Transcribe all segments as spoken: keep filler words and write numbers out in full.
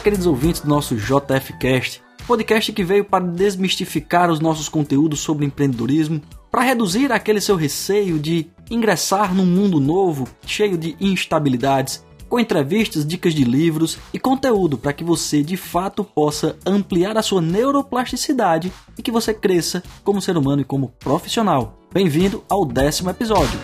queridos ouvintes do nosso J F Cast, podcast que veio para desmistificar os nossos conteúdos sobre empreendedorismo, para reduzir aquele seu receio de ingressar num mundo novo, cheio de instabilidades, com entrevistas, dicas de livros e conteúdo para que você de fato possa ampliar a sua neuroplasticidade e que você cresça como ser humano e como profissional. Bem-vindo ao décimo episódio.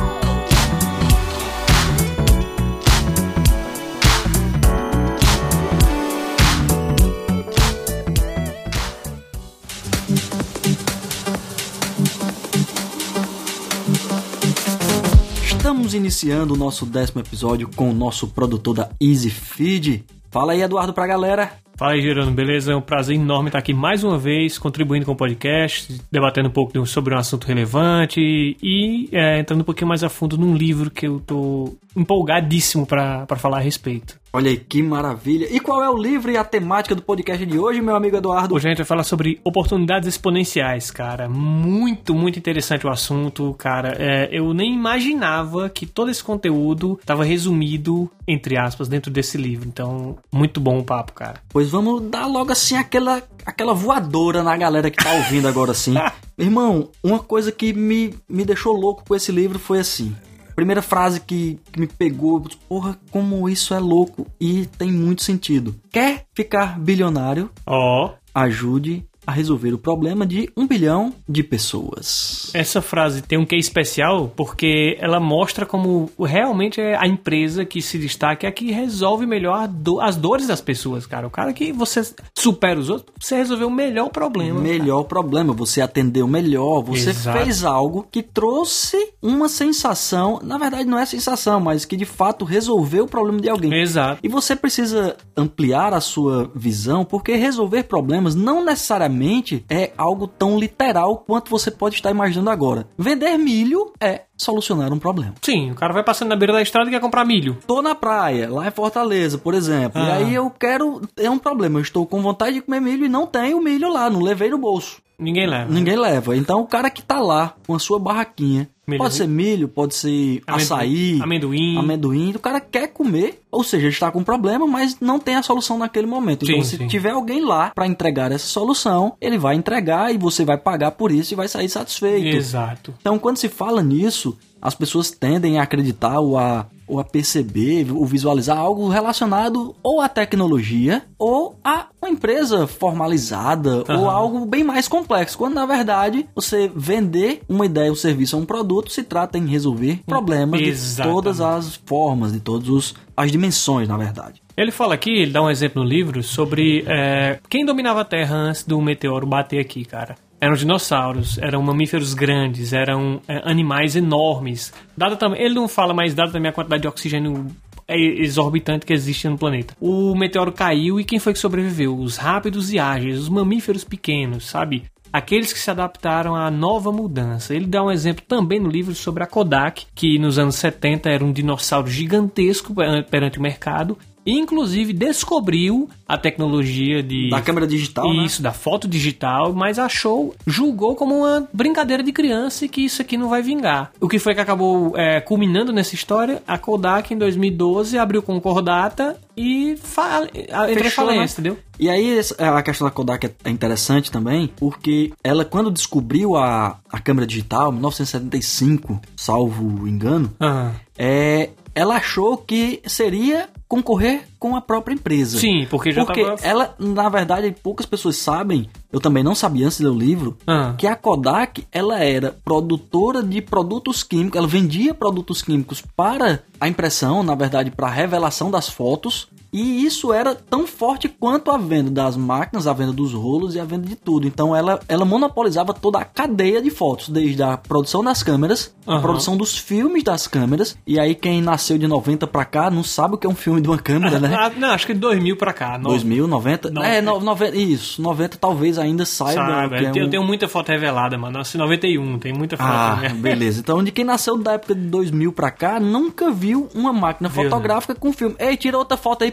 Estamos iniciando o nosso décimo episódio com o nosso produtor da EasyFeed. Fala aí, Eduardo, pra galera. Fala aí, Gerando, beleza? É um prazer enorme estar aqui mais uma vez, contribuindo com o podcast, debatendo um pouco sobre um assunto relevante e é, entrando um pouquinho mais a fundo num livro que eu tô empolgadíssimo pra, pra falar a respeito. Olha aí, que maravilha. E qual é o livro e a temática do podcast de hoje, meu amigo Eduardo? Hoje a gente vai falar sobre oportunidades exponenciais, cara. Muito, muito interessante o assunto, cara. É, eu nem imaginava que todo esse conteúdo estava resumido, entre aspas, dentro desse livro. Então, muito bom o papo, cara. Pois vamos dar logo assim aquela, aquela voadora na galera que tá ouvindo agora assim. Irmão, uma coisa que me, me deixou louco com esse livro foi assim... Primeira frase que, que me pegou, porra, como isso é louco e tem muito sentido. Quer ficar bilionário? Ó. Oh. Ajude a resolver o problema de um bilhão de pessoas. Essa frase tem um quê especial porque ela mostra como realmente é a empresa que se destaca é a que resolve melhor do, as dores das pessoas, cara. O cara que você supera os outros, você resolveu o melhor problema. Melhor cara. problema, você atendeu melhor, você Exato. fez algo que trouxe uma sensação, na verdade não é sensação, mas que de fato resolveu o problema de alguém. Exato. E você precisa ampliar a sua visão, porque resolver problemas não necessariamente é algo tão literal quanto você pode estar imaginando agora. Vender milho é solucionar um problema. Sim, o cara vai passando na beira da estrada e quer comprar milho. Tô na praia, lá em Fortaleza, por exemplo, ah. e aí eu quero... É um problema, eu estou com vontade de comer milho e não tenho milho lá, não levei no bolso. Ninguém leva. Ninguém leva. Então o cara que tá lá com a sua barraquinha, milho. Pode ser milho, pode ser Amendoim, açaí, amendoim. amendoim, o cara quer comer, ou seja, ele está com um problema, mas não tem a solução naquele momento. Então sim, se sim. tiver alguém lá para entregar essa solução, ele vai entregar e você vai pagar por isso e vai sair satisfeito. Exato. Então quando se fala nisso, as pessoas tendem a acreditar ou a, ou a perceber, ou visualizar algo relacionado ou à tecnologia ou a uma empresa formalizada uhum. ou algo bem mais complexo. Quando, na verdade, você vender uma ideia, um serviço ou um produto se trata em resolver problemas Exatamente. de todas as formas, de todas as dimensões, na verdade. Ele fala aqui, ele dá um exemplo no livro sobre é, quem dominava a Terra antes do meteoro bater aqui, cara. Eram dinossauros, eram mamíferos grandes, eram é, animais enormes. Dado também, ele não fala, mas dado também a quantidade de oxigênio exorbitante que existe no planeta. O meteoro caiu e quem foi que sobreviveu? Os rápidos e ágeis, os mamíferos pequenos, sabe? Aqueles que se adaptaram à nova mudança. Ele dá um exemplo também no livro sobre a Kodak, que nos anos setenta era um dinossauro gigantesco perante o mercado. E, inclusive, descobriu a tecnologia de... Da câmera digital, Isso, né? da foto digital, mas achou, julgou como uma brincadeira de criança e que isso aqui não vai vingar. O que foi que acabou é, culminando nessa história? A Kodak, em dois mil e doze, abriu concordata e fa... entrou em falência, né? Entendeu? E aí, a questão da Kodak é interessante também, porque ela, quando descobriu a, a câmera digital, em mil novecentos e setenta e cinco, salvo engano, uhum. é, ela achou que seria concorrer com a própria empresa. Sim, porque já porque tava... ela, na verdade, poucas pessoas sabem, eu também não sabia antes de ler o livro, uhum. que a Kodak, ela era produtora de produtos químicos, ela vendia produtos químicos para a impressão, na verdade, para a revelação das fotos. E isso era tão forte quanto a venda das máquinas, a venda dos rolos e a venda de tudo. Então ela, ela monopolizava toda a cadeia de fotos, desde a produção das câmeras, uhum. a produção dos filmes das câmeras. E aí quem nasceu de noventa pra cá não sabe o que é um filme de uma câmera, né? Ah, não, acho que de dois mil pra cá. dois mil, noventa? Não, é, no, noventa, isso. noventa talvez ainda saiba. Sabe, que é eu um... tenho muita foto revelada, mano. Nasci em noventa e um, tem muita foto. Ah, né? beleza. Então de quem nasceu da época de dois mil pra cá, nunca viu uma máquina Viu, fotográfica né? com filme. Ei, tira outra foto aí,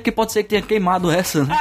que pode ser que tenha queimado essa, né?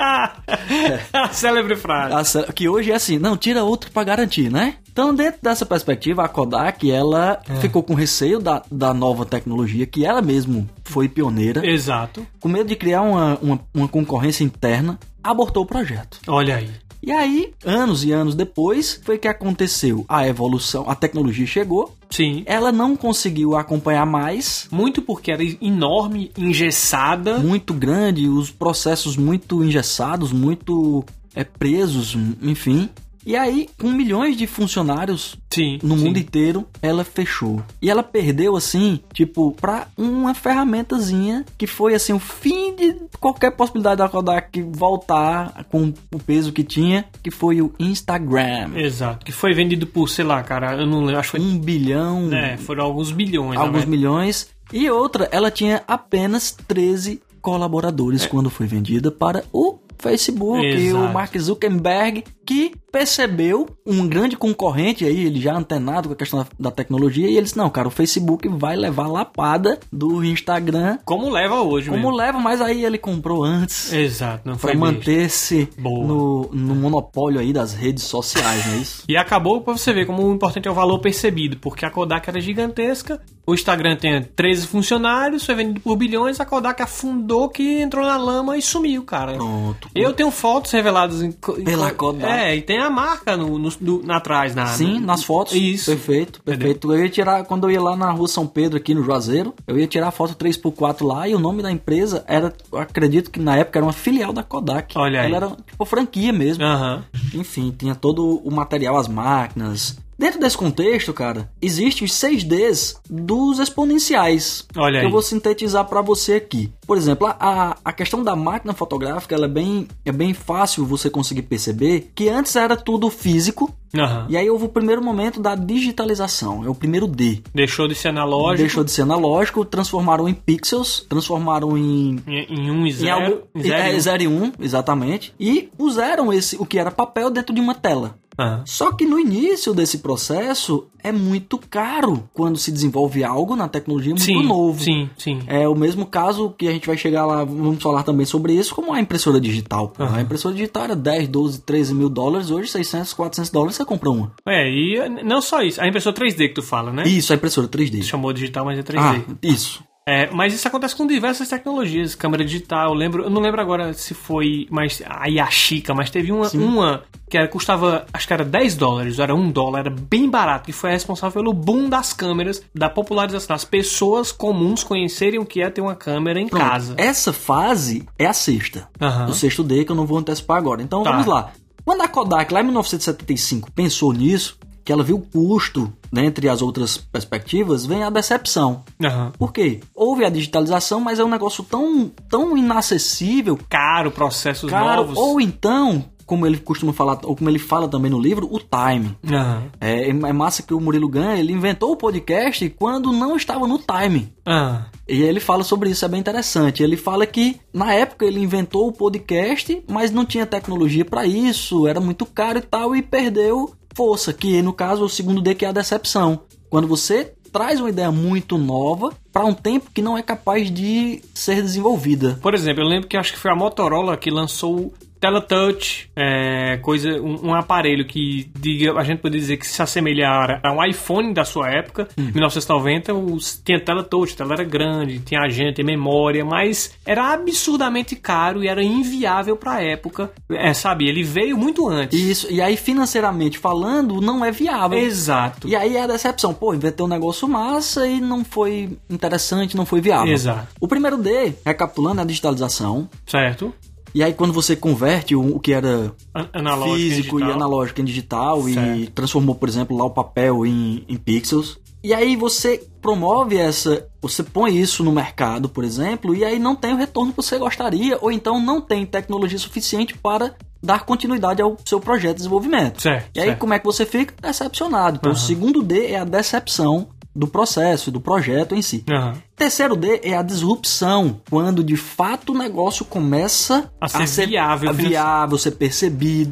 A célebre frase. A, que hoje é assim, não, tira outro pra garantir, né? Então, dentro dessa perspectiva, a Kodak, ela é. ficou com receio da, da nova tecnologia, que ela mesmo foi pioneira. Exato. Com medo de criar uma, uma, uma concorrência interna, abortou o projeto. Olha aí. E aí, anos e anos depois, foi que aconteceu a evolução, a tecnologia chegou. Sim. Ela não conseguiu acompanhar mais. Muito porque era enorme, engessada. Muito grande, os processos muito engessados, muito é, presos, enfim. E aí, com milhões de funcionários sim, no sim. mundo inteiro, ela fechou. E ela perdeu, assim, tipo, pra uma ferramentazinha que foi, assim, o fim de qualquer possibilidade da Kodak voltar com o peso que tinha, que foi o Instagram. Exato. Que foi vendido por, sei lá, cara, eu não lembro, acho que foi... Um bilhão... É, foram alguns bilhões. Alguns milhões. E outra, ela tinha apenas treze colaboradores é. quando foi vendida para o Facebook. Exato. E o Mark Zuckerberg, que percebeu um grande concorrente aí, ele já antenado com a questão da, da tecnologia, e ele disse, não, cara, o Facebook vai levar a lapada do Instagram. Como leva hoje Como mesmo. leva, mas aí ele comprou antes. Exato, não foi pra manter-se no, no monopólio aí das redes sociais, não é isso? E acabou pra você ver como o importante é o valor percebido, porque a Kodak era gigantesca, o Instagram tem treze funcionários, foi vendido por bilhões, a Kodak afundou que entrou na lama e sumiu, cara. Pronto. Eu tenho fotos reveladas em, pela em, Kodak. É, e tem a marca no, no, no, atrás. Na, Sim, no, nas fotos. Isso. Perfeito, perfeito. Entendeu? Eu ia tirar, quando eu ia lá na rua São Pedro, aqui no Juazeiro, eu ia tirar a foto três por quatro lá, e o nome da empresa era, eu acredito que na época era uma filial da Kodak. Olha aí. Ela era tipo franquia mesmo. Uhum. Enfim, tinha todo o material, as máquinas. Dentro desse contexto, cara, existem os seis Ds dos exponenciais. Olha que aí. Eu vou sintetizar para você aqui. Por exemplo, a, a questão da máquina fotográfica, ela é bem, é bem fácil você conseguir perceber que antes era tudo físico. Uhum. E aí houve o primeiro momento da digitalização, é o primeiro D. Deixou de ser analógico. Deixou de ser analógico, transformaram em pixels, transformaram em... Em, em um e zero. Em algo, em zero, é, zero e um, exatamente. E puseram esse, o que era papel dentro de uma tela. Uhum. Só que no início desse processo é muito caro quando se desenvolve algo na tecnologia muito sim, novo. Sim, sim. É o mesmo caso que a gente vai chegar lá, vamos falar também sobre isso, como a impressora digital. Uhum. A impressora digital era dez, doze, treze mil dólares, hoje seiscentos, quatrocentos dólares você compra uma. É, e não só isso, a impressora três D que tu fala, né? Isso, a impressora três D. Tu chamou digital, mas é três D. Ah, isso. É, mas isso acontece com diversas tecnologias, câmera digital, eu lembro, eu não lembro agora se foi mais a Yashica, mas teve uma, uma que era, custava, acho que era dez dólares, era um dólar, era bem barato, que foi responsável pelo boom das câmeras, da popularização, das pessoas comuns conhecerem o que é ter uma câmera em Pronto. casa. Essa fase é a sexta, uhum. o sexto D, que eu não vou antecipar agora. Então tá. Vamos lá. Quando a Kodak, lá em mil novecentos e setenta e cinco, pensou nisso, que ela viu o custo, dentre as outras perspectivas, vem a decepção. Uhum. Por quê? Houve a digitalização, mas é um negócio tão, tão inacessível. Caro, processos caro, novos. Ou então, como ele costuma falar, ou como ele fala também no livro, o time. Uhum. É, é massa que o Murilo Gun, ele inventou o podcast quando não estava no time. Uhum. E ele fala sobre isso, é bem interessante. Ele fala que, na época, ele inventou o podcast, mas não tinha tecnologia para isso, era muito caro e tal, e perdeu força, que no caso o segundo D, que é a decepção. Quando você traz uma ideia muito nova para um tempo que não é capaz de ser desenvolvida. Por exemplo, eu lembro que acho que foi a Motorola que lançou Teletouch, é, coisa, um, um aparelho que diga, a gente pode dizer que se assemelhar a um iPhone da sua época, em hum. mil novecentos e noventa, os, tinha Teletouch, a tela era grande, tinha agente, tinha memória, mas era absurdamente caro e era inviável para a época, é, sabe? Ele veio muito antes. Isso, e aí financeiramente falando, não é viável. Exato. E aí é a decepção, pô, inventei um negócio massa e não foi interessante, não foi viável. Exato. O primeiro D, recapitulando, é a digitalização. Certo. E aí quando você converte o, o que era analógico físico e analógico em digital, certo, e transformou, por exemplo, lá o papel em, em pixels. E aí você promove essa, você põe isso no mercado, por exemplo, e aí não tem o retorno que você gostaria, ou então não tem tecnologia suficiente para dar continuidade ao seu projeto de desenvolvimento. Certo, e aí certo. Como é que você fica? Decepcionado. Então uhum. o segundo D é a decepção do processo, do projeto em si. Uhum. Terceiro D é a disrupção, quando de fato o negócio começa a ser, a ser viável, a viável, ser percebido,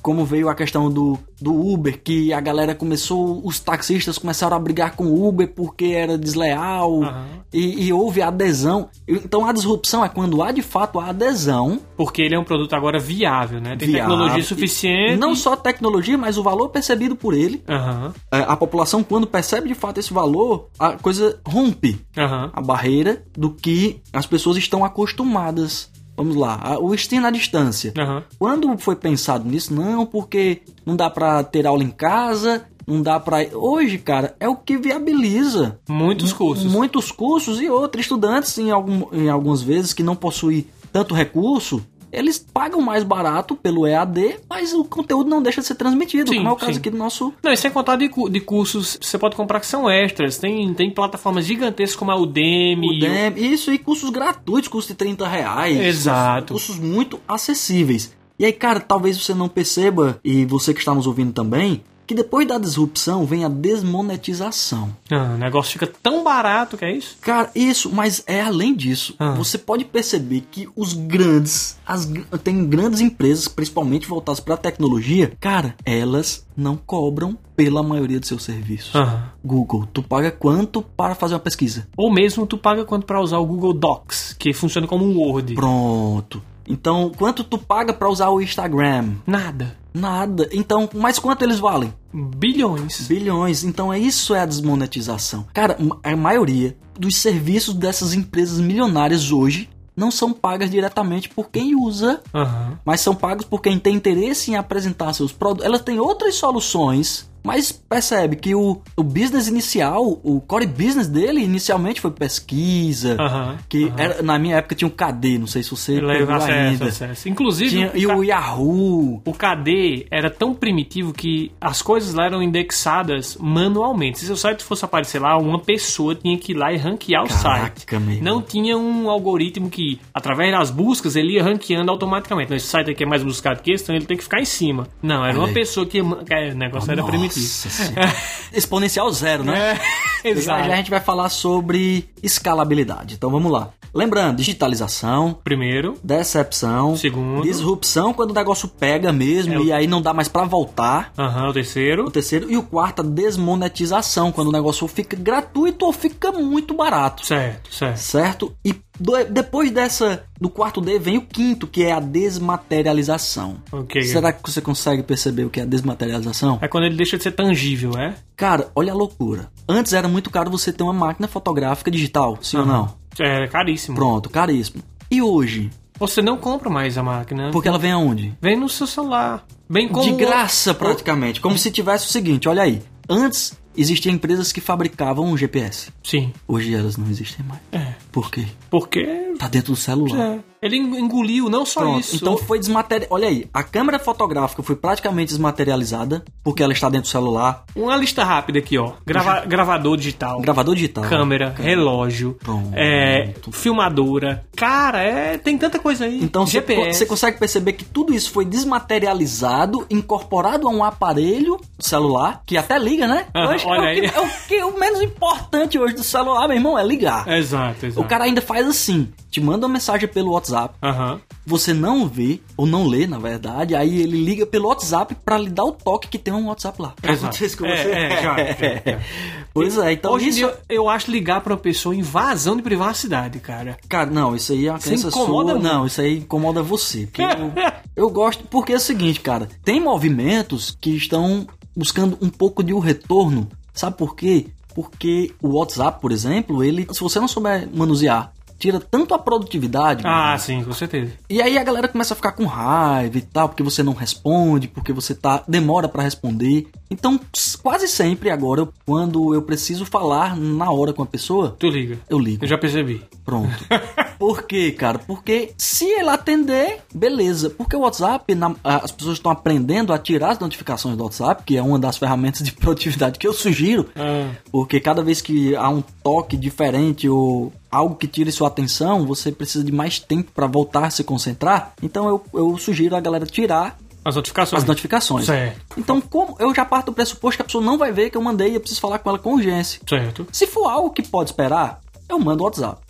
como veio a questão do, do Uber, que a galera começou, os taxistas começaram a brigar com o Uber porque era desleal, uhum. e, e houve adesão. Então a disrupção é quando há de fato a adesão. Porque ele é um produto agora viável, né? Tem viável, tecnologia suficiente. Não só tecnologia, mas o valor percebido por ele. Uhum. A população, quando percebe de fato esse valor, a coisa rompe uhum. a barreira do que as pessoas estão acostumadas. Vamos lá, o ensino à distância. Uhum. Quando foi pensado nisso? Não, porque não dá pra ter aula em casa, não dá pra... Hoje, cara, é o que viabiliza. Muitos cursos. Muitos cursos e outros. Estudantes, em, algum, em algumas vezes, que não possuem tanto recurso, eles pagam mais barato pelo E A D, mas o conteúdo não deixa de ser transmitido, sim, como é o caso sim. aqui do nosso... Não, e sem contar de, de cursos que você pode comprar que são extras. Tem, tem plataformas gigantescas como a Udemy. Udemy, isso, e cursos gratuitos, cursos de trinta reais. Exato. Cursos muito acessíveis. E aí, cara, talvez você não perceba, e você que está nos ouvindo também, que depois da disrupção vem a desmonetização. Ah, o negócio fica tão barato que é isso? Cara, isso, mas é além disso. Ah. Você pode perceber que os grandes, as, tem grandes empresas, principalmente voltadas para a tecnologia, cara, elas não cobram pela maioria dos seus serviços. Ah. Google, tu paga quanto para fazer uma pesquisa? Ou mesmo tu paga quanto para usar o Google Docs, que funciona como um Word. Pronto. Então, quanto tu paga para usar o Instagram? Nada. Nada. Então, mas quanto eles valem? Bilhões. Bilhões. Então, é isso é a desmonetização. Cara, a maioria dos serviços dessas empresas milionárias hoje não são pagas diretamente por quem usa, uhum. mas são pagas por quem tem interesse em apresentar seus produtos. Elas têm outras soluções, mas percebe que o, o business inicial, o core business dele inicialmente foi pesquisa, uhum, que uhum. Era, na minha época tinha o K D, não sei se você pegou acesso, ainda. Acesso. Inclusive, tinha, o e K... o Yahoo. O K D era tão primitivo que as coisas lá eram indexadas manualmente. Se o site fosse aparecer lá, uma pessoa tinha que ir lá e ranquear o Caraca, site. Meu. Não tinha um algoritmo que, através das buscas, ele ia ranqueando automaticamente. Esse site aqui é mais buscado que esse, então ele tem que ficar em cima. Não, era Olha uma aí. pessoa que... O negócio oh, era nossa primitivo. Exponencial zero, né? É, exato. Já a gente vai falar sobre escalabilidade. Então vamos lá. Lembrando, digitalização. Primeiro. Decepção. Segundo. Disrupção, quando o negócio pega mesmo é o... e aí não dá mais pra voltar. Aham, uhum, o terceiro. O terceiro. E o quarto, a desmonetização, quando o negócio fica gratuito ou fica muito barato. Certo, certo. Certo? E do, depois dessa, do quarto D, vem o quinto, que é a desmaterialização. Okay. Será que você consegue perceber o que é a desmaterialização? É quando ele deixa de ser tangível, é? Cara, olha a loucura. Antes era muito caro você ter uma máquina fotográfica digital, sim uhum. ou não? É caríssimo. Pronto, caríssimo. E hoje? Você não compra mais a máquina. Porque ela vem aonde? Vem no seu celular. Bem como... De graça, praticamente. Como se tivesse o seguinte, olha aí. Antes, existiam empresas que fabricavam um G P S. Sim. Hoje elas não existem mais. É. Por quê? Porque... Tá dentro do celular. É. Ele engoliu, não só Pronto, isso. Então foi desmaterializado. Olha aí, a câmera fotográfica foi praticamente desmaterializada, porque ela está dentro do celular. Uma lista rápida aqui, ó. Grava... Gravador digital. Gravador digital. Câmera, câmera. Relógio. Pronto. É... Filmadora. Cara, é... tem tanta coisa aí. Então G P S. Você consegue perceber que tudo isso foi desmaterializado, incorporado a um aparelho celular, que até liga, né? Ah, hoje, olha é, o que, aí. é o que o menos importante hoje do celular, meu irmão, é ligar. Exato, exato. O cara ainda faz assim, te manda uma mensagem pelo WhatsApp. Uhum. Você não vê, ou não lê, na verdade, aí ele liga pelo WhatsApp pra lhe dar o toque que tem um WhatsApp lá. Exato. Isso com é, você? É, já, já, já. Pois é, então hoje isso... em dia eu acho ligar pra uma pessoa invasão de privacidade, cara. Cara, não, isso aí é uma crença sua. Muito. Não, isso aí incomoda você. Porque eu, eu gosto, porque é o seguinte, cara, tem movimentos que estão buscando um pouco de um retorno. Sabe por quê? Porque o WhatsApp, por exemplo, ele, se você não souber manusear, tira tanto a produtividade. Ah, mano. sim, com certeza. E aí a galera começa a ficar com raiva e tal, porque você não responde, porque você tá demora pra responder. Então, quase sempre agora, quando eu preciso falar na hora com a pessoa... Tu liga. Eu ligo. Eu já percebi. Pronto. Por quê, cara? Porque se ele atender, beleza. Porque o WhatsApp, na, as pessoas estão aprendendo a tirar as notificações do WhatsApp, que é uma das ferramentas de produtividade que eu sugiro. Ah. Porque cada vez que há um toque diferente ou algo que tire sua atenção, você precisa de mais tempo para voltar a se concentrar. Então eu, eu sugiro a galera tirar as notificações. As notificações. Certo. Então, como eu já parto do pressuposto que a pessoa não vai ver que eu mandei e eu preciso falar com ela com urgência. Certo. Se for algo que pode esperar, eu mando o WhatsApp.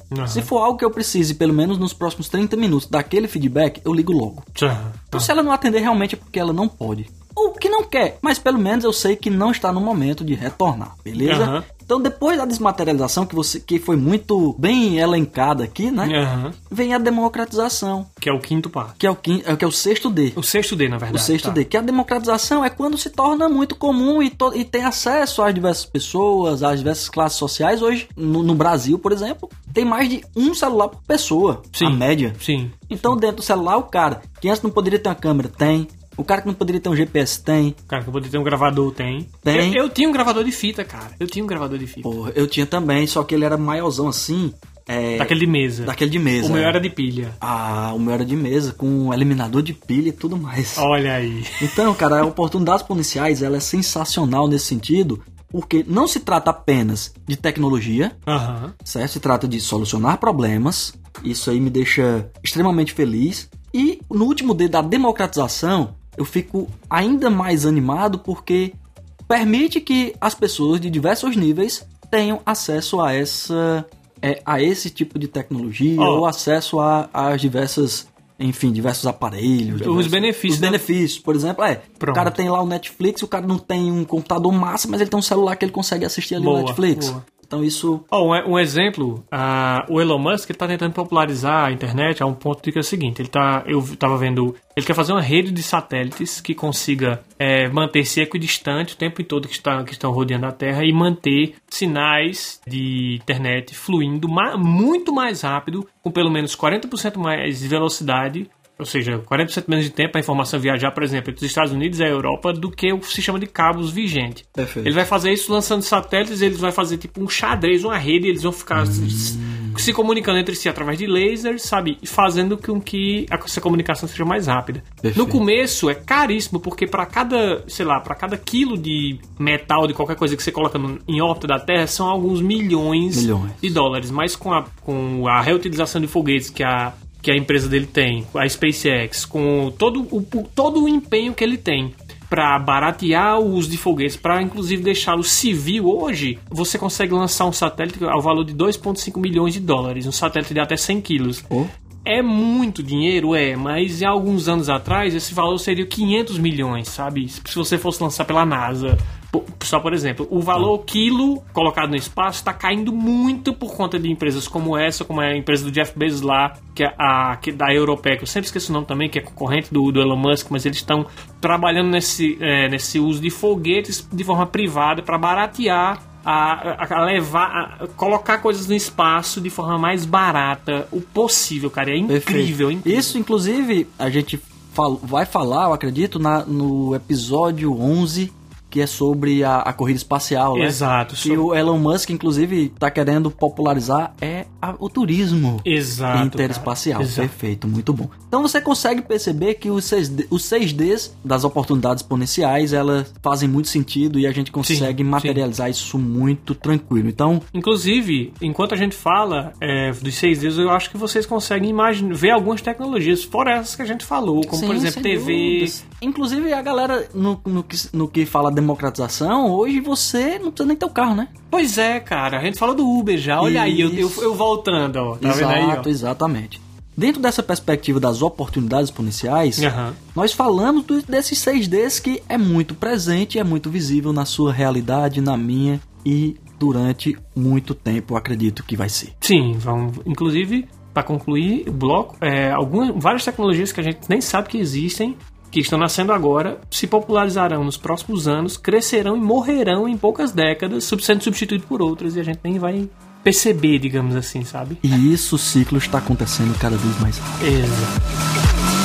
Uhum. Se for algo que eu precise, pelo menos nos próximos trinta minutos, daquele feedback, eu ligo logo. Uhum. Então, se ela não atender, realmente é porque ela não pode. Ou que não quer, mas pelo menos eu sei que não está no momento de retornar, beleza? Uhum. Então, depois da desmaterialização, que, você, que foi muito bem elencada aqui, né? Uhum. Vem a democratização. Que é o quinto passo. Que é o, quinto, que é o sexto D. O sexto D, na verdade. O sexto tá. D. Que a democratização é quando se torna muito comum e, to, e tem acesso às diversas pessoas, às diversas classes sociais. Hoje, no, no Brasil, por exemplo, tem mais de um celular por pessoa. Sim. A média. Sim. Então, dentro do celular, o cara que antes não poderia ter uma câmera, tem. O cara que não poderia ter um G P S, tem. O cara que poderia ter um gravador, tem. Tem. Eu, eu tinha um gravador de fita, cara. Eu tinha um gravador de fita. Porra, eu tinha também, só que ele era maiorzão assim. É... Daquele de mesa. Daquele de mesa. O meu é. era de pilha. Ah, o meu era de mesa, com um eliminador de pilha e tudo mais. Olha aí. Então, cara, a oportunidades policiais, ela é sensacional nesse sentido, porque não se trata apenas de tecnologia, Aham. certo? Se trata de solucionar problemas. Isso aí me deixa extremamente feliz. E no último D da democratização, eu fico ainda mais animado porque permite que as pessoas de diversos níveis tenham acesso a essa é, a esse tipo de tecnologia, Oh. ou acesso a, a diversas, enfim, diversos aparelhos. Os diversos, benefícios, Os né? benefícios, por exemplo, é, Pronto. o cara tem lá o Netflix, o cara não tem um computador massa, mas ele tem um celular que ele consegue assistir ali Boa, o Netflix. boa. Então isso... Oh, um, um exemplo, uh, o Elon Musk está tentando popularizar a internet a um ponto de que é o seguinte, ele tá, eu estava vendo, ele quer fazer uma rede de satélites que consiga é, manter-se equidistante o tempo todo que, está, que estão rodeando a Terra e manter sinais de internet fluindo ma- muito mais rápido, com pelo menos quarenta por cento mais de velocidade, ou seja, quarenta por cento menos de tempo para a informação viajar, por exemplo, entre os Estados Unidos e a Europa do que o sistema de cabos vigente. Perfeito. Ele vai fazer isso lançando satélites, eles vão fazer tipo um xadrez, uma rede, eles vão ficar hum. se, se comunicando entre si através de lasers, sabe? E fazendo com que essa comunicação seja mais rápida. Perfeito. No começo é caríssimo, porque para cada, sei lá, para cada quilo de metal, de qualquer coisa que você coloca no, em órbita da Terra, são alguns milhões, milhões. de dólares. Mas com a, com a reutilização de foguetes que a que a empresa dele tem, a SpaceX, com todo o, todo o empenho que ele tem para baratear o uso de foguetes, para inclusive deixá-lo civil hoje, você consegue lançar um satélite ao valor de dois vírgula cinco milhões de dólares, um satélite de até cem quilos. Oh. É muito dinheiro, é, mas há alguns anos atrás esse valor seria quinhentos milhões, sabe? Se você fosse lançar pela NASA. Só por exemplo, o valor quilo colocado no espaço está caindo muito por conta de empresas como essa, como a empresa do Jeff Bezos lá, que é a que, da Europeia, que eu sempre esqueço o nome também, que é concorrente do, do Elon Musk, mas eles estão trabalhando nesse, é, nesse uso de foguetes de forma privada para baratear A, a, a levar, a colocar coisas no espaço de forma mais barata o possível, cara. É incrível, incrível. Isso, inclusive, a gente fal, vai falar, eu acredito, na, no episódio onze, que é sobre a, a corrida espacial, né? Exato. Que sobre... o Elon Musk, inclusive, está querendo popularizar é a, o turismo Exato, interespacial. Exato. Perfeito, muito bom. Então você consegue perceber que os seis D, os seis Ds das oportunidades exponenciais, elas fazem muito sentido e a gente consegue sim, materializar sim. isso muito tranquilo. Então, inclusive, enquanto a gente fala é, dos seis Ds, eu acho que vocês conseguem imaginar, ver algumas tecnologias, fora essas que a gente falou, como sim, por exemplo T V. Dúvidas. Inclusive a galera no, no, que, no que fala democratização, hoje você não precisa nem ter o carro, né? Pois é, cara. A gente falou do Uber já. Olha isso. aí, eu, eu, eu voltando, ó. Tá Exato, vendo aí, ó? Exatamente. Dentro dessa perspectiva das oportunidades exponenciais, uhum. nós falamos do, desses seis Ds que é muito presente, é muito visível na sua realidade, na minha, e durante muito tempo eu acredito que vai ser. Sim, vamos, inclusive, para concluir o bloco, é, algumas, várias tecnologias que a gente nem sabe que existem, que estão nascendo agora, se popularizarão nos próximos anos, crescerão e morrerão em poucas décadas, sendo substituídos por outras, e a gente nem vai perceber, digamos assim, sabe? E isso, o ciclo está acontecendo cada vez mais rápido. Exato.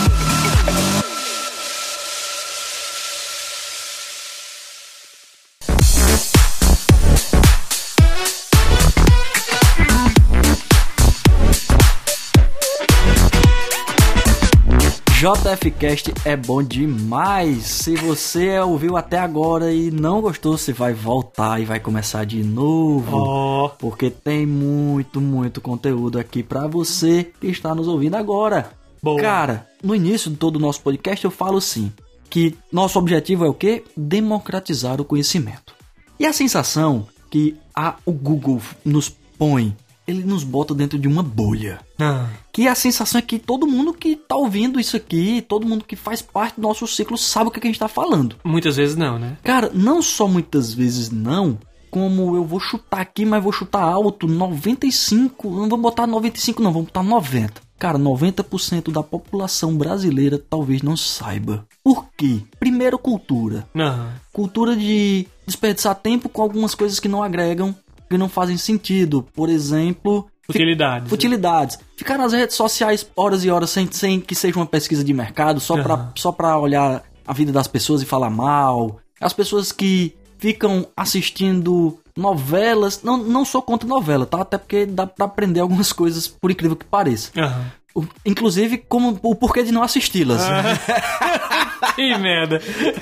J F Cast é bom demais. Se você ouviu até agora e não gostou, você vai voltar e vai começar de novo. Oh. Porque tem muito, muito conteúdo aqui pra você que está nos ouvindo agora. Boa. Cara, no início de todo o nosso podcast eu falo assim, que nosso objetivo é o quê? Democratizar o conhecimento. E a sensação que a, o Google nos põe ele nos bota dentro de uma bolha. Ah. Que a sensação é que todo mundo que tá ouvindo isso aqui, todo mundo que faz parte do nosso ciclo sabe o que a gente tá falando. Muitas vezes não, né? Cara, não só muitas vezes não, como eu vou chutar aqui, mas vou chutar alto, noventa e cinco, não vou botar noventa e cinco não, vou botar noventa. Cara, noventa por cento da população brasileira talvez não saiba. Por quê? Primeiro, cultura. Uhum. Cultura de desperdiçar tempo com algumas coisas que não agregam, que não fazem sentido. Por exemplo... Futilidades. Futilidades. Ficar nas redes sociais horas e horas sem, sem que seja uma pesquisa de mercado, só, uhum. pra, só pra olhar a vida das pessoas e falar mal. As pessoas que ficam assistindo novelas... Não, não sou contra novela, tá? Até porque dá pra aprender algumas coisas, por incrível que pareça. Uhum. Inclusive, como o porquê de não assisti-las. Ah. Que merda.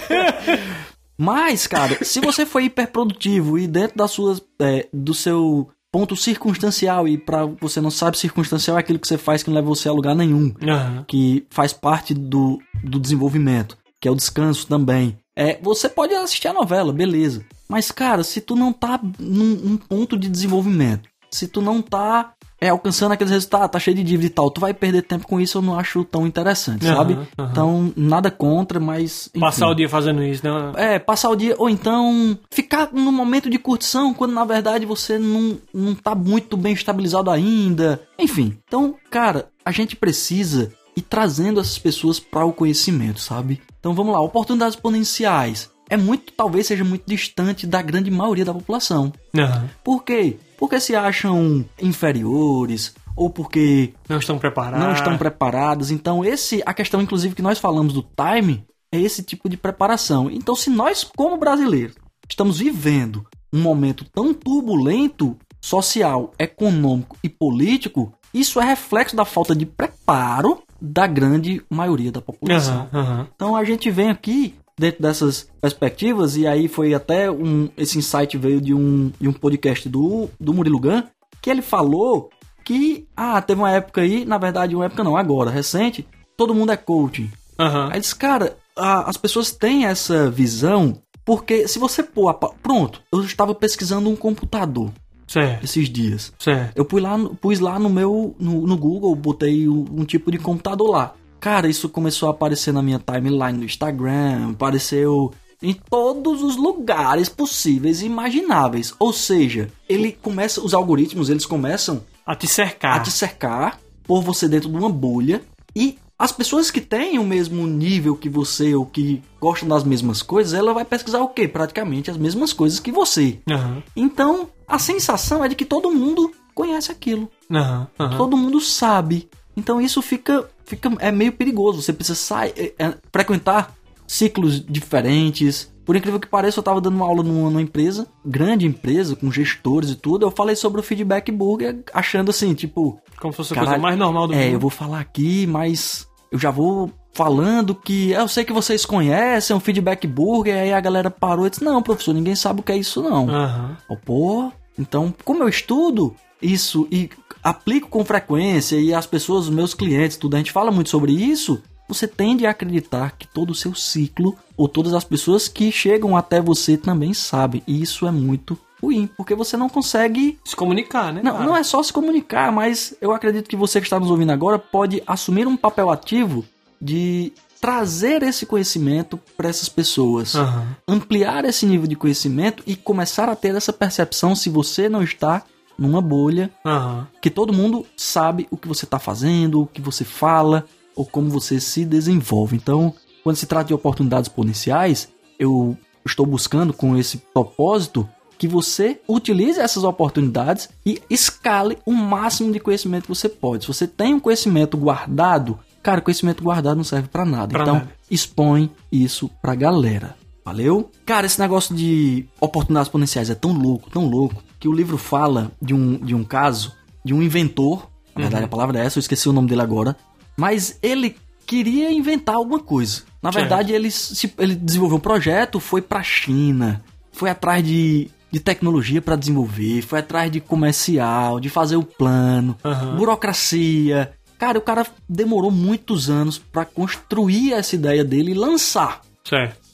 Mas, cara, se você for hiperprodutivo e dentro das suas, é, do seu ponto circunstancial, e pra você não sabe, circunstancial é aquilo que você faz que não leva você a lugar nenhum, uhum. que faz parte do, do desenvolvimento, que é o descanso também. É, você pode assistir a novela, beleza. Mas, cara, se tu não tá num, num ponto de desenvolvimento, se tu não tá é, alcançando aqueles resultados, tá cheio de dívida e tal, tu vai perder tempo com isso, eu não acho tão interessante, uhum, sabe? Uhum. Então, nada contra, mas... Enfim. Passar o dia fazendo isso, né? É, passar o dia, ou então ficar no momento de curtição, quando na verdade você não, não tá muito bem estabilizado ainda. Enfim, então, cara, a gente precisa ir trazendo essas pessoas para o conhecimento, sabe? Então, vamos lá, oportunidades exponenciais. É muito, talvez seja muito distante da grande maioria da população. Uhum. Por quê? Porque se acham inferiores, ou porque não estão preparados. Não estão preparados. Então, esse, a questão, inclusive, que nós falamos do time, é esse tipo de preparação. Então, se nós, como brasileiros, estamos vivendo um momento tão turbulento, social, econômico e político, isso é reflexo da falta de preparo da grande maioria da população. Uhum, uhum. Então, a gente vem aqui dentro dessas perspectivas, e aí foi até um, esse insight veio de um, de um podcast do, do Murilo Gun, que ele falou que, ah, teve uma época aí, na verdade uma época não, agora, recente, todo mundo é coaching. Uhum. Aí disse, cara, a, as pessoas têm essa visão, porque se você pôr, a, pronto, eu estava pesquisando um computador. Certo. Esses dias. Certo. Eu pus lá, pus lá no meu, no, no Google, botei um, um tipo de computador lá. Cara, isso começou a aparecer na minha timeline no Instagram, apareceu em todos os lugares possíveis e imagináveis. Ou seja, ele começa, os algoritmos, eles começam a te cercar. A te cercar, por você dentro de uma bolha. E as pessoas que têm o mesmo nível que você ou que gostam das mesmas coisas, ela vai pesquisar o quê? Praticamente as mesmas coisas que você. Uhum. Então, a sensação é de que todo mundo conhece aquilo. Uhum. Uhum. Todo mundo sabe. Então isso fica, fica é meio perigoso. Você precisa sair, é, é, frequentar ciclos diferentes. Por incrível que pareça, eu estava dando uma aula numa, numa empresa, grande empresa, com gestores e tudo. Eu falei sobre o Feedback Burger, achando assim, tipo... Como se fosse a coisa mais normal do é, mundo. É, eu vou falar aqui, mas eu já vou falando que... Eu sei que vocês conhecem o Feedback Burger. Aí a galera parou e disse, não, professor, ninguém sabe o que é isso, não. Uhum. Oh, pô, então, como eu estudo isso e... aplico com frequência e as pessoas, os meus clientes, tudo, a gente fala muito sobre isso, você tende a acreditar que todo o seu ciclo, ou todas as pessoas que chegam até você também sabem. E isso é muito ruim, porque você não consegue... se comunicar, né? Não, cara? Não é só se comunicar, mas eu acredito que você que está nos ouvindo agora pode assumir um papel ativo de trazer esse conhecimento para essas pessoas. Uhum. Ampliar esse nível de conhecimento e começar a ter essa percepção se você não está... numa bolha, uhum. que todo mundo sabe o que você está fazendo, o que você fala, ou como você se desenvolve. Então, quando se trata de oportunidades exponenciais, eu estou buscando com esse propósito que você utilize essas oportunidades e escale o máximo de conhecimento que você pode. Se você tem um conhecimento guardado, cara, conhecimento guardado não serve para nada. Pra então, nada. Expõe isso pra galera. Valeu? Cara, esse negócio de oportunidades exponenciais é tão louco, tão louco, que o livro fala de um, de um caso, de um inventor, na verdade uhum. a palavra é essa, eu esqueci o nome dele agora, mas ele queria inventar alguma coisa. Na verdade, ele, se, ele desenvolveu um projeto, foi pra China, foi atrás de, de tecnologia para desenvolver, foi atrás de comercial, de fazer o plano, uhum. burocracia. Cara, o cara demorou muitos anos para construir essa ideia dele e lançar. Certo.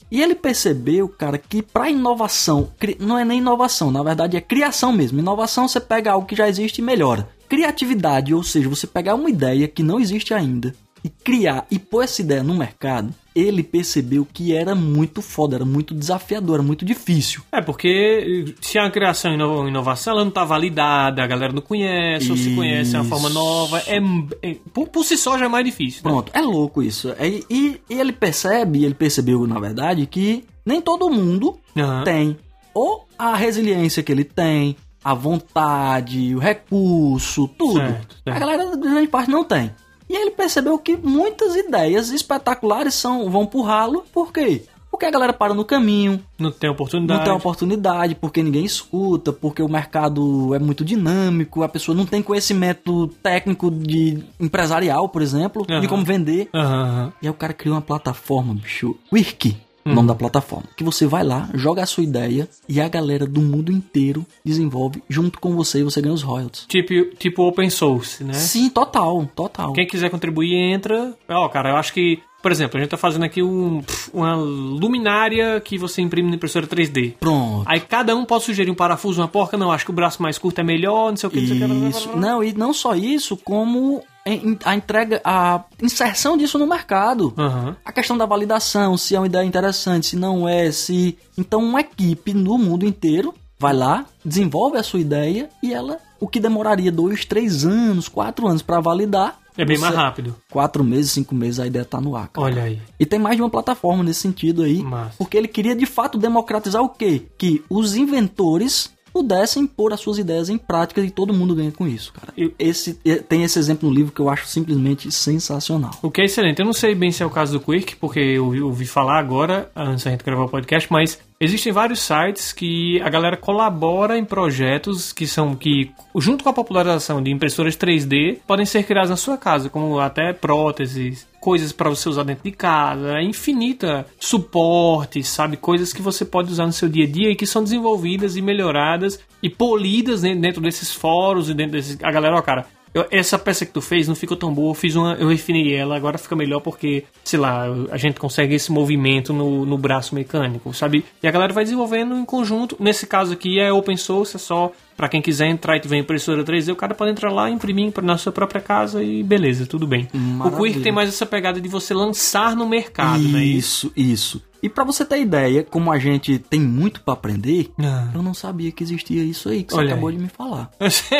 E ele percebeu, cara, que pra inovação, não é nem inovação, na verdade é criação mesmo. Inovação você pega algo que já existe e melhora. Criatividade, ou seja, você pegar uma ideia que não existe ainda e criar e pôr essa ideia no mercado, ele percebeu que era muito foda, era muito desafiador, era muito difícil. É, porque se a criação e inovação ela não tá validada, a galera não conhece, isso. Ou se conhece é uma forma nova, é, é por, por si só já é mais difícil. Né? Pronto, é louco isso. E, e, e ele percebe, ele percebeu na verdade que nem todo mundo uhum. tem ou a resiliência que ele tem, a vontade, o recurso, tudo. Certo, certo. A galera, grande parte, não tem. E ele percebeu que muitas ideias espetaculares são, vão pro ralo. Por quê? Porque a galera para no caminho. Não tem oportunidade. Não tem oportunidade, porque ninguém escuta, porque o mercado é muito dinâmico, a pessoa não tem conhecimento técnico de empresarial, por exemplo, uhum. de como vender. Uhum. E aí o cara criou uma plataforma, bicho, Quirk. O nome da plataforma. Que você vai lá, joga a sua ideia e a galera do mundo inteiro desenvolve junto com você e você ganha os royalties. Tipo, tipo open source, né? Sim, total, total. Quem quiser contribuir, entra. Ó, oh, cara, eu acho que, por exemplo, a gente tá fazendo aqui um, uma luminária que você imprime na impressora três D. Pronto. Aí cada um pode sugerir um parafuso, uma porca, não, acho que o braço mais curto é melhor, não sei o que, não sei o que. Isso, não, e não só isso, como a entrega, a inserção disso no mercado. Uhum. A questão da validação, se é uma ideia interessante, se não é, se... Então uma equipe no mundo inteiro vai lá, desenvolve a sua ideia e ela, o que demoraria dois, três anos, quatro anos para validar... É bem mais rápido. Quatro meses, cinco meses, a ideia tá no ar, cara. Olha aí. E tem mais de uma plataforma nesse sentido aí. Massa. Porque ele queria, de fato, democratizar o quê? Que os inventores pudessem pôr as suas ideias em prática e todo mundo ganha com isso, cara. Eu, esse, tem esse exemplo no livro que eu acho simplesmente sensacional. O que é excelente. Eu não sei bem se é o caso do Quirk, porque eu ouvi falar agora, antes da gente gravar o podcast, mas existem vários sites que a galera colabora em projetos que são que, junto com a popularização de impressoras três D, podem ser criadas na sua casa, como até próteses, coisas para você usar dentro de casa, é infinita, suportes, sabe, coisas que você pode usar no seu dia a dia e que são desenvolvidas e melhoradas e polidas dentro desses fóruns e dentro desses... A galera, ó, cara, eu, essa peça que tu fez não ficou tão boa, eu fiz uma, eu refinei ela, agora fica melhor porque, sei lá, a gente consegue esse movimento no, no braço mecânico, sabe? E a galera vai desenvolvendo em conjunto. Nesse caso aqui é open source, é só pra quem quiser entrar e tiver impressora três D, o cara pode entrar lá, imprimir na sua própria casa e beleza, tudo bem. Maravilha. O Quirk tem mais essa pegada de você lançar no mercado, isso, né? Isso, isso. E pra você ter ideia, como a gente tem muito pra aprender, ah. eu não sabia que existia isso aí que você Olha acabou aí. de me falar.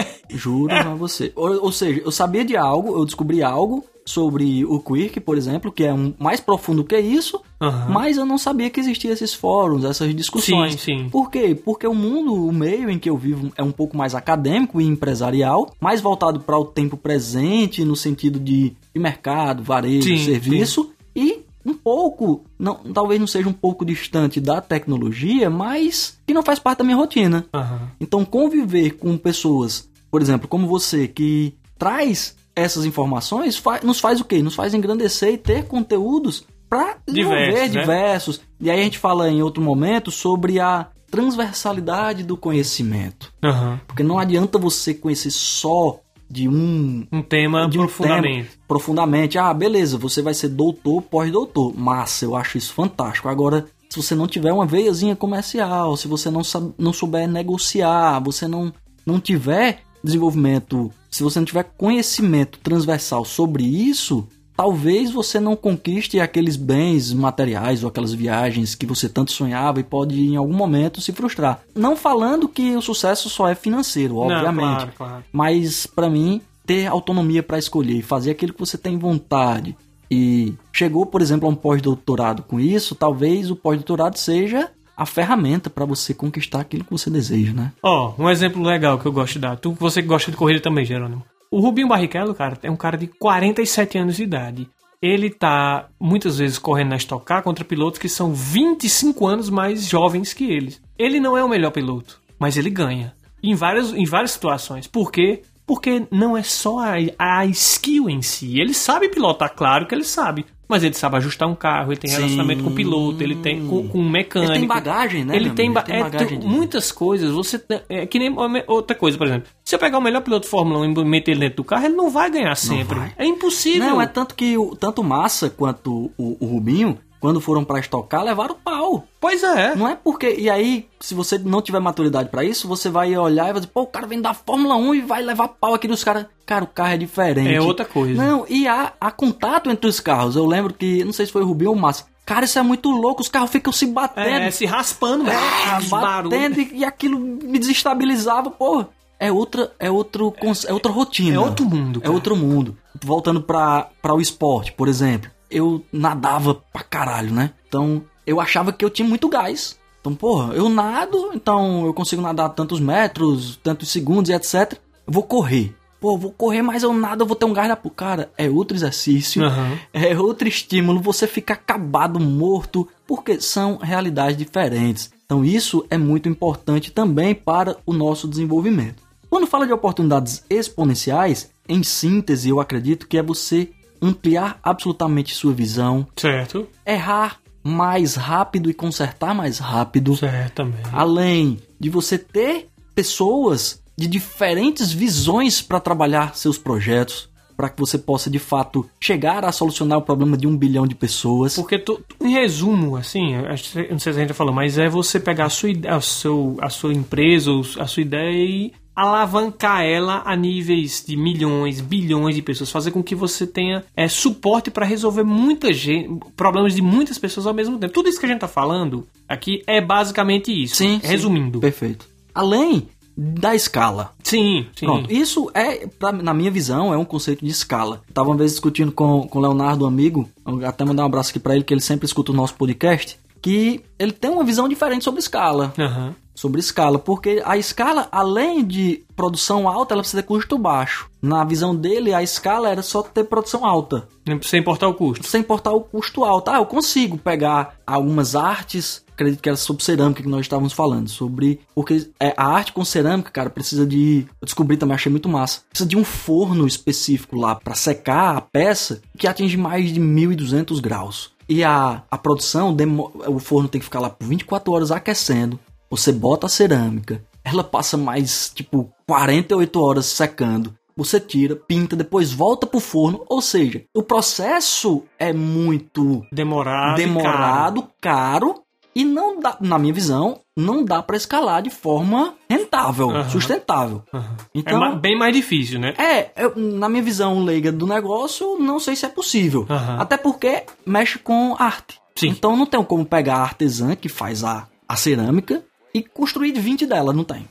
Juro pra você. Ou, ou seja, eu sabia de algo, eu descobri algo sobre o Quirk, por exemplo, que é um mais profundo que isso, uhum. mas eu não sabia que existia esses fóruns, essas discussões. Sim, sim. Por quê? Porque o mundo, o meio em que eu vivo é um pouco mais acadêmico e empresarial, mais voltado para o tempo presente, no sentido de, de mercado, varejo, sim, serviço, sim. e um pouco, não, talvez não seja um pouco distante da tecnologia, mas que não faz parte da minha rotina. Uhum. Então, conviver com pessoas, por exemplo, como você, que traz essas informações, fa- nos faz o quê? Nos faz engrandecer e ter conteúdos para desenvolver diversos. Né? E aí a gente fala em outro momento sobre a transversalidade do conhecimento. Uhum. Porque não adianta você conhecer só de um... Um tema de um profundamente. Tema, profundamente. Ah, beleza, você vai ser doutor, pós-doutor. Massa, eu acho isso fantástico. Agora, se você não tiver uma veiazinha comercial, se você não, sabe, não souber negociar, você não, não tiver desenvolvimento, se você não tiver conhecimento transversal sobre isso, talvez você não conquiste aqueles bens materiais ou aquelas viagens que você tanto sonhava e pode em algum momento se frustrar. Não falando que o sucesso só é financeiro, obviamente, não, claro, claro. Mas para mim, ter autonomia para escolher e fazer aquilo que você tem vontade e chegou, por exemplo, a um pós-doutorado com isso, talvez o pós-doutorado seja a ferramenta para você conquistar aquilo que você deseja, né? Ó, oh, um exemplo legal que eu gosto de dar. Tu, você que gosta de corrida também, Jerônimo. O Rubinho Barrichello, cara, é um cara de quarenta e sete anos de idade. Ele tá, muitas vezes, correndo na Stock Car contra pilotos que são vinte e cinco anos mais jovens que eles. Ele não é o melhor piloto, mas ele ganha. Em várias, em várias situações. Por quê? Porque não é só a, a skill em si. Ele sabe pilotar, claro que ele sabe. Mas ele sabe ajustar um carro, ele tem relacionamento Sim. com o piloto, ele tem com, com um mecânico. Ele tem bagagem, né? Ele tem, ba- ele tem bagagem. É, tem muitas coisas. Você é que nem outra coisa, por exemplo. Se eu pegar o melhor piloto de Fórmula um e meter ele dentro do carro, ele não vai ganhar sempre. Vai. É impossível. Não, é tanto que o, tanto o Massa quanto o, o Rubinho, quando foram pra estocar, levaram pau. Pois é. Não é porque... E aí, se você não tiver maturidade pra isso, você vai olhar e vai dizer, pô, o cara vem da Fórmula um e vai levar pau aqui dos caras. Cara, o carro é diferente. É outra coisa. Não, e há, há contato entre os carros. Eu lembro que, não sei se foi o Rubinho ou o Massa. Cara, isso é muito louco, os carros ficam se batendo. É, se raspando, né? É, batendo e, e aquilo me desestabilizava, pô. É outra, é outro, é outra rotina. É outro mundo, cara. É outro mundo. Voltando pra, pra o esporte, por exemplo. Eu nadava pra caralho, né? Então, eu achava que eu tinha muito gás. Então, porra, eu nado, então eu consigo nadar tantos metros, tantos segundos e etcétera. Eu vou correr. Pô, eu vou correr, mas eu nada, eu vou ter um gás na... Cara, é outro exercício, uhum. é outro estímulo, você fica acabado, morto, porque são realidades diferentes. Então, isso é muito importante também para o nosso desenvolvimento. Quando fala de oportunidades exponenciais, em síntese, eu acredito que é você ampliar absolutamente sua visão. Certo. Errar mais rápido e consertar mais rápido. Certo, também. Além de você ter pessoas de diferentes visões para trabalhar seus projetos, para que você possa, de fato, chegar a solucionar o problema de um bilhão de pessoas. Porque, tu, em resumo, assim, eu não sei se a gente já falou, mas é você pegar a sua, a seu, a sua empresa, a sua ideia e alavancar ela a níveis de milhões, bilhões de pessoas, fazer com que você tenha é, suporte para resolver muita gente, problemas de muitas pessoas ao mesmo tempo. Tudo isso que a gente tá falando aqui é basicamente isso. Sim, resumindo. Sim, perfeito. Além da escala. Sim, sim. Pronto, isso é, pra, na minha visão, é um conceito de escala. Eu tava uma vez discutindo com o Leonardo, um amigo, até mandar um abraço aqui para ele, que ele sempre escuta o nosso podcast, que ele tem uma visão diferente sobre escala. Uhum. Sobre escala, porque a escala, além de produção alta, ela precisa ter custo baixo. Na visão dele, a escala era só ter produção alta. Sem importar o custo. Sem importar o custo alto. Ah, eu consigo pegar algumas artes, acredito que era sobre cerâmica que nós estávamos falando, sobre... Porque é, a arte com cerâmica, cara, precisa de... Eu descobri também, achei muito massa. Precisa de um forno específico lá para secar a peça, que atinge mais de mil e duzentos graus. E a, a produção, demo, o forno tem que ficar lá por vinte e quatro horas aquecendo. Você bota a cerâmica, ela passa mais, tipo, quarenta e oito horas secando. Você tira, pinta, depois volta pro forno. Ou seja, o processo é muito demorado, demorado caro. caro e não dá, na minha visão, não dá para escalar de forma rentável, uhum. sustentável. Uhum. Então, é bem mais difícil, né? É, eu, na minha visão leiga do negócio, não sei se é possível. Uhum. Até porque mexe com arte. Sim. Então não tem como pegar a artesã que faz a, a cerâmica e construir vinte dela, não tem.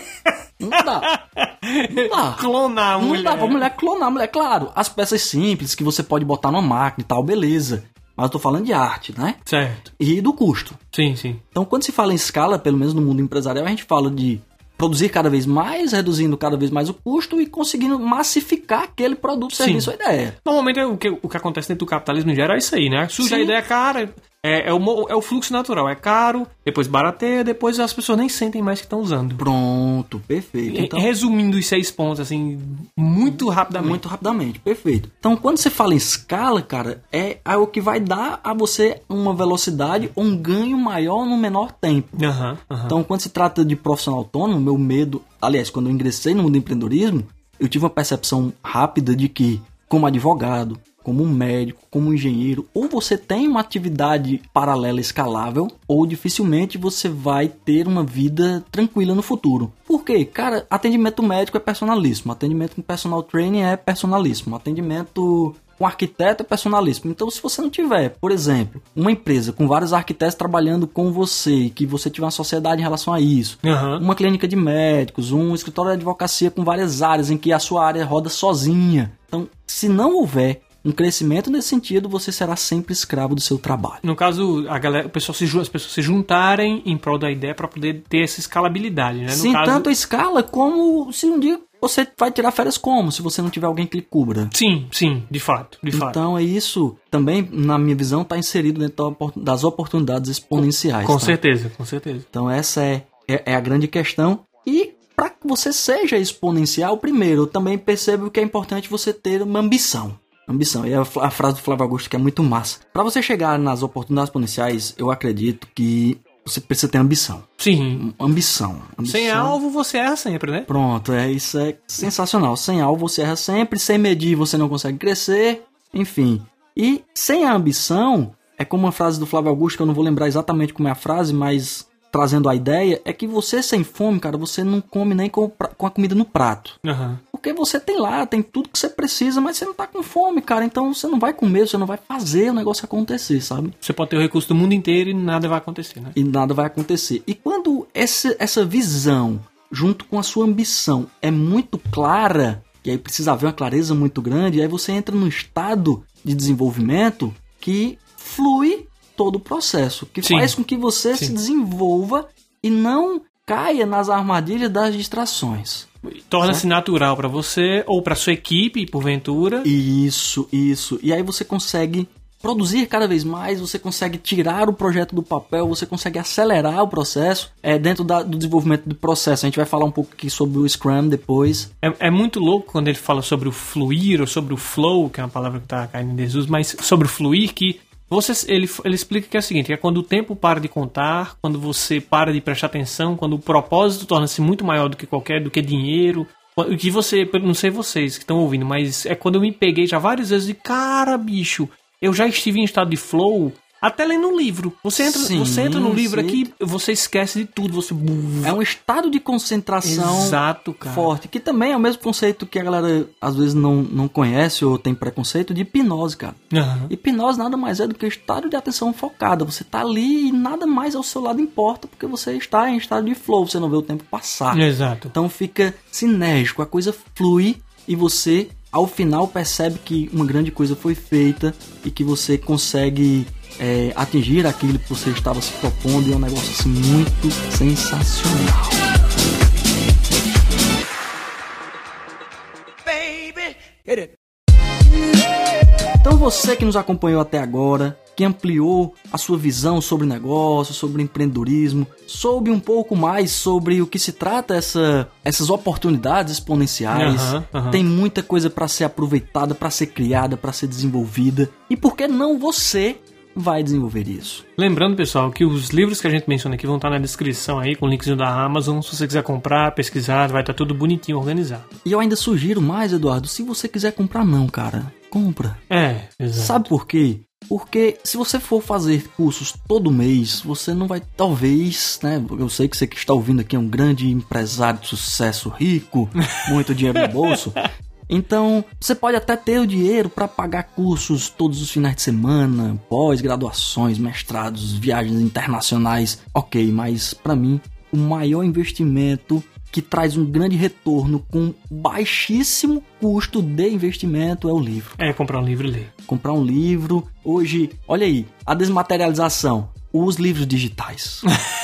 Não dá. Não dá. Clonar a mulher. Não dá pra mulher clonar a mulher. Claro, as peças simples que você pode botar numa máquina e tal, beleza. Mas eu tô falando de arte, né? Certo. E do custo. Sim, sim. Então, quando se fala em escala, pelo menos no mundo empresarial, a gente fala de produzir cada vez mais, reduzindo cada vez mais o custo e conseguindo massificar aquele produto, serviço ou ideia. Normalmente o que, o que acontece dentro do capitalismo em geral é isso aí, né? Surge a ideia cara, é, é, o, é o fluxo natural, é caro, depois barateia, depois as pessoas nem sentem mais que estão usando. Pronto, perfeito. Então, resumindo os seis pontos, assim, muito rapidamente. Muito rapidamente, perfeito. Então, quando você fala em escala, cara, é, é o que vai dar a você uma velocidade ou um ganho maior no menor tempo. Uhum, uhum. Então, quando se trata de profissional autônomo, meu medo... Aliás, quando eu ingressei no mundo do empreendedorismo, eu tive uma percepção rápida de que, como advogado, como um médico, como um engenheiro, ou você tem uma atividade paralela escalável, ou dificilmente você vai ter uma vida tranquila no futuro. Por quê? Cara, atendimento médico é personalíssimo, atendimento com personal training é personalíssimo, atendimento com arquiteto é personalíssimo. Então, se você não tiver, por exemplo, uma empresa com vários arquitetos trabalhando com você, e que você tiver uma sociedade em relação a isso, uhum. uma clínica de médicos, um escritório de advocacia com várias áreas em que a sua área roda sozinha. Então, se não houver um crescimento nesse sentido, você será sempre escravo do seu trabalho. No caso, a galera, o pessoal se, as pessoas se juntarem em prol da ideia para poder ter essa escalabilidade, né? No Sim, caso... tanto a escala como se um dia você vai tirar férias como, se você não tiver alguém que lhe cubra. Sim, sim, de fato, de fato. Então é isso, também, na minha visão, está inserido dentro das oportunidades exponenciais. Com, com tá? certeza, com certeza. Então essa é, é, é a grande questão. E para que você seja exponencial, primeiro, eu também percebo que é importante você ter uma ambição. Ambição. E a, a frase do Flávio Augusto que é muito massa. Para você chegar nas oportunidades exponenciais, eu acredito que você precisa ter ambição. Sim. Ambição. ambição. Sem alvo, você erra sempre, né? Pronto, é, isso é sensacional. Sem alvo, você erra sempre. Sem medir, você não consegue crescer. Enfim. E sem a ambição, é como uma frase do Flávio Augusto, que eu não vou lembrar exatamente como é a frase, mas trazendo a ideia, é que você sem fome, cara, você não come nem com, com a comida no prato. Uhum. Porque você tem lá, tem tudo que você precisa, mas você não tá com fome, cara. Então você não vai comer, você não vai fazer o negócio acontecer, sabe? Você pode ter o recurso do mundo inteiro e nada vai acontecer, né? E nada vai acontecer. E quando essa, essa visão, junto com a sua ambição, é muito clara, e aí precisa haver uma clareza muito grande, aí você entra num estado de desenvolvimento que flui todo o processo, que Sim. faz com que você Sim. se desenvolva e não caia nas armadilhas das distrações. Torna-se natural para você ou para sua equipe, porventura. Isso, isso. E aí você consegue produzir cada vez mais, você consegue tirar o projeto do papel, você consegue acelerar o processo é, dentro da, do desenvolvimento do processo. A gente vai falar um pouco aqui sobre o Scrum depois. É, é muito louco quando ele fala sobre o fluir ou sobre o flow, que é uma palavra que está caindo em desuso, mas sobre o fluir, que Você, ele, ele explica que é o seguinte, que é quando o tempo para de contar, quando você para de prestar atenção, quando o propósito torna-se muito maior do que qualquer, do que dinheiro, o que você, não sei vocês que estão ouvindo, mas é quando eu me peguei já várias vezes de, cara, bicho, eu já estive em estado de flow, até lendo um livro. Você entra, sim, você entra no livro sim. aqui, você esquece de tudo, você... É um estado de concentração Exato, cara. forte, que também é o mesmo conceito que a galera às vezes não, não conhece ou tem preconceito de hipnose, cara. Uhum. Hipnose nada mais é do que estado de atenção focada. Você tá ali e nada mais ao seu lado importa, porque você está em estado de flow, você não vê o tempo passar. Exato. Então fica sinérgico, a coisa flui e você, ao final, percebe que uma grande coisa foi feita e que você consegue... É, atingir aquilo que você estava se propondo, e é um negócio assim muito sensacional. Baby, hit it. Então você que nos acompanhou até agora, que ampliou a sua visão sobre negócio, sobre empreendedorismo, soube um pouco mais sobre o que se trata essa, essas oportunidades exponenciais. Uhum, uhum. Tem muita coisa para ser aproveitada, para ser criada, para ser desenvolvida. E por que não você vai desenvolver isso? Lembrando, pessoal, que os livros que a gente menciona aqui vão estar na descrição aí, com o linkzinho da Amazon. Se você quiser comprar, pesquisar, vai estar tudo bonitinho, organizado. E eu ainda sugiro mais, Eduardo, se você quiser comprar não, cara, compra. É, exato. Sabe por quê? Porque se você for fazer cursos todo mês, você não vai, talvez, né? Eu sei que você que está ouvindo aqui é um grande empresário de sucesso, rico, muito dinheiro no bolso. Então, você pode até ter o dinheiro para pagar cursos todos os finais de semana, pós-graduações, mestrados, viagens internacionais. Ok, mas para mim, o maior investimento que traz um grande retorno com baixíssimo custo de investimento é o livro. É, comprar um livro e ler. Comprar um livro. Hoje, olha aí, a desmaterialização. Os livros digitais.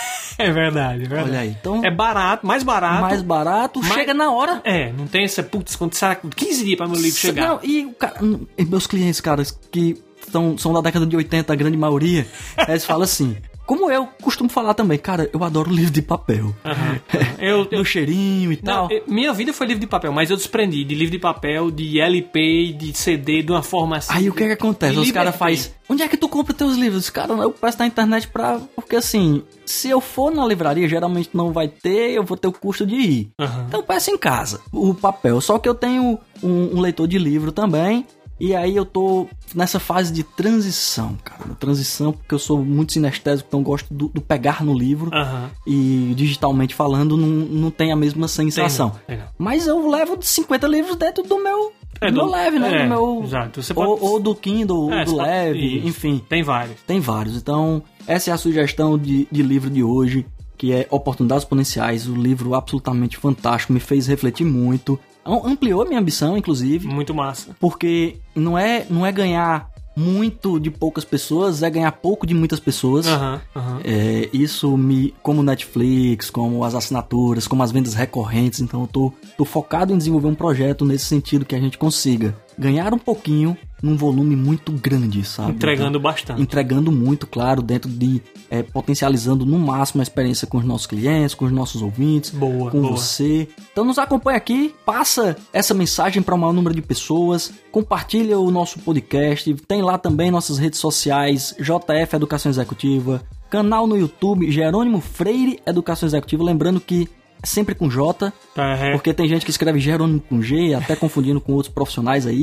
É verdade, é verdade. Olha aí, então... É barato, mais barato. Mais barato, mais... chega na hora. É, não tem essa, putz, quando será quinze dias para meu livro chegar. Não, e o cara, meus clientes, caras, que são, são da década de oitenta, a grande maioria, eles falam assim... Como eu costumo falar também, cara, eu adoro livro de papel. Uhum. Eu, eu, no cheirinho e não, tal. Eu, minha vida foi livro de papel, mas eu desprendi de livro de papel, de L P, de C D, de uma forma assim. Aí o que é que acontece? Os caras fazem... Onde é que tu compra teus livros? Cara, eu peço na internet pra... Porque assim, se eu for na livraria, geralmente não vai ter, eu vou ter o custo de ir. Uhum. Então eu peço em casa o papel. Só que eu tenho um, um leitor de livro também. E aí eu tô nessa fase de transição, cara. Transição porque eu sou muito sinestésico, então gosto do, do pegar no livro. Uhum. E digitalmente falando, não, não tem a mesma sensação. Tem não, tem não. Mas eu levo cinquenta livros dentro do meu, é, do meu leve, né? É, do meu, exato. Você ou, pode... ou do Kindle, é, ou do leve, pode... enfim. Tem vários. Tem vários. Então, essa é a sugestão de, de livro de hoje, que é Oportunidades Exponenciais. O livro absolutamente fantástico, me fez refletir muito. Ampliou a minha ambição, inclusive. Muito massa. Porque não é, não é ganhar muito de poucas pessoas, é ganhar pouco de muitas pessoas. Uhum, uhum. É, isso me... Como Netflix, como as assinaturas, como as vendas recorrentes. Então eu tô, tô focado em desenvolver um projeto nesse sentido que a gente consiga ganhar um pouquinho num volume muito grande, sabe? Entregando então, bastante. Entregando muito, claro, dentro de... É, potencializando no máximo a experiência com os nossos clientes, com os nossos ouvintes, boa, com boa. você. Então nos acompanha aqui, passa essa mensagem para o maior número de pessoas, compartilha o nosso podcast, tem lá também nossas redes sociais, J F Educação Executiva, canal no YouTube, Jerônimo Freire Educação Executiva, lembrando que é sempre com J, uhum. porque tem gente que escreve Jerônimo com G, até confundindo com outros profissionais aí.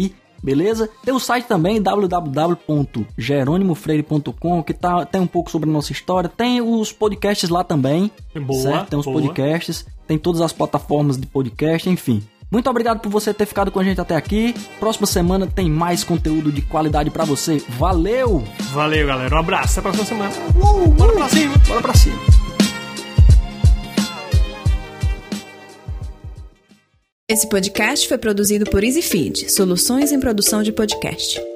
beleza? Tem o site também, w w w ponto jerônimo freire ponto com, que tá, tem um pouco sobre a nossa história. Tem os podcasts lá também, boa, certo? Tem os boa. podcasts, tem todas as plataformas de podcast, enfim. Muito obrigado por você ter ficado com a gente até aqui. Próxima semana tem mais conteúdo de qualidade pra você. Valeu! Valeu, galera. Um abraço. Até a próxima semana. Uh, bora pra cima. Bora pra cima. Esse podcast foi produzido por EasyFeed, soluções em produção de podcast.